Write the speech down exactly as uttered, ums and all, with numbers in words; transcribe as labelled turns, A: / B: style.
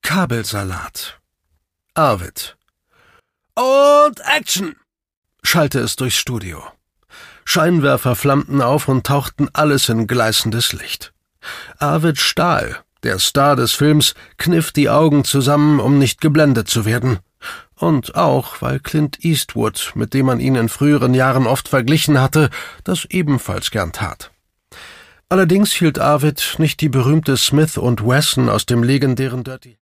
A: Kabelsalat. Arvid. Und Action! Schallte es durchs Studio. Scheinwerfer flammten auf und tauchten alles in gleißendes Licht. Arvid Stahl, der Star des Films, kniff die Augen zusammen, um nicht geblendet zu werden. Und auch, weil Clint Eastwood, mit dem man ihn in früheren Jahren oft verglichen hatte, das ebenfalls gern tat. Allerdings hielt Arvid nicht die berühmte Smith und Wesson aus dem legendären Dirty